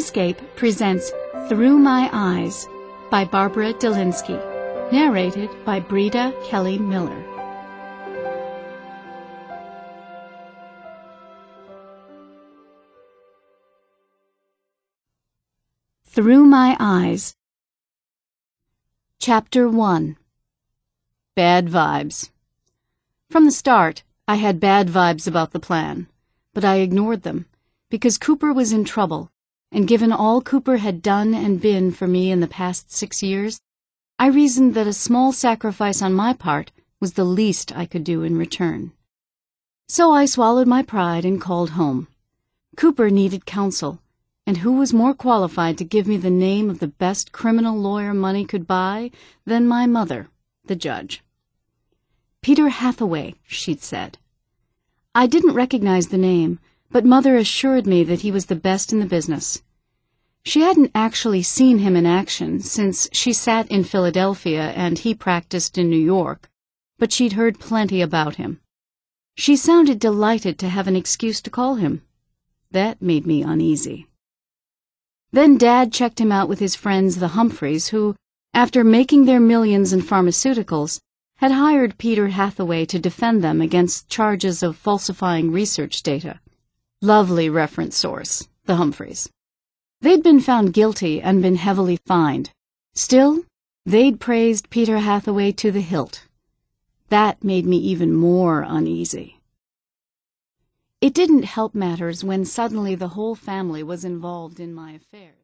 Dreamscape presents Through My Eyes by Barbara Delinsky, narrated by Breda Kelly Miller. Through My Eyes. Chapter 1. Bad Vibes. From the start, I had bad vibes about the plan, but I ignored them, because Cooper was in trouble, and given all Cooper had done and been for me in the past 6 years, I reasoned that a small sacrifice on my part was the least I could do in return. So I swallowed my pride and called home. Cooper needed counsel, and who was more qualified to give me the name of the best criminal lawyer money could buy than my mother, the judge. Peter Hathaway, she'd said. I didn't recognize the name, but Mother assured me that he was the best in the business. She hadn't actually seen him in action since she sat in Philadelphia and he practiced in New York, but she'd heard plenty about him. She sounded delighted to have an excuse to call him. That made me uneasy. Then Dad checked him out with his friends the Humphreys, who, after making their millions in pharmaceuticals, had hired Peter Hathaway to defend them against charges of falsifying research data. Lovely reference source, the Humphreys. They'd been found guilty and been heavily fined. Still, they'd praised Peter Hathaway to the hilt. That made me even more uneasy. It didn't help matters when suddenly the whole family was involved in my affairs.